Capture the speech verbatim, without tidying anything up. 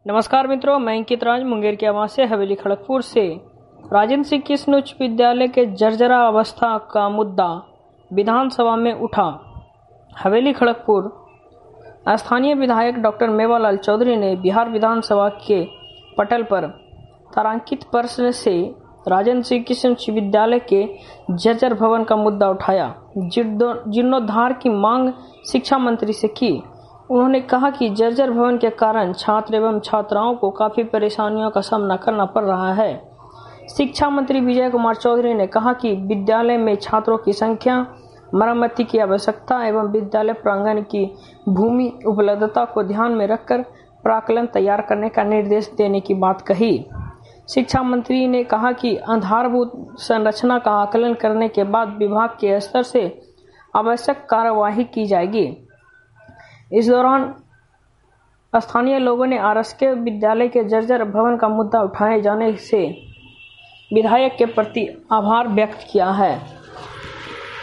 नमस्कार मित्रों, मैं अंकित राज मुंगेर के आवास से हवेली खड़गपुर से। राजेंद्र श्री कृष्ण उच्च विद्यालय के जर्जरा अवस्था का मुद्दा विधानसभा में उठा। हवेली खड़गपुर स्थानीय विधायक डॉक्टर मेवालाल चौधरी ने बिहार विधानसभा के पटल पर तारांकित प्रश्न से राजेंद्र श्री कृष्ण उच्च विद्यालय के जर्जर भवन का मुद्दा उठाया। जीर्णोद्धार की मांग शिक्षा मंत्री से की। उन्होंने कहा कि जर्जर भवन के कारण छात्र एवं छात्राओं को काफी परेशानियों का सामना करना पड़ रहा है। शिक्षा मंत्री विजय कुमार चौधरी ने कहा कि विद्यालय में छात्रों की संख्या, मरम्मती की आवश्यकता एवं विद्यालय प्रांगण की भूमि उपलब्धता को ध्यान में रखकर प्राक्कलन तैयार करने का निर्देश देने की बात कही। शिक्षा मंत्री ने कहा कि आधारभूत संरचना का आकलन करने के बाद विभाग के स्तर से आवश्यक कार्यवाही की जाएगी। इस दौरान स्थानीय लोगों ने आरएसके विद्यालय के जर्जर भवन का मुद्दा उठाए जाने से विधायक के प्रति आभार व्यक्त किया है।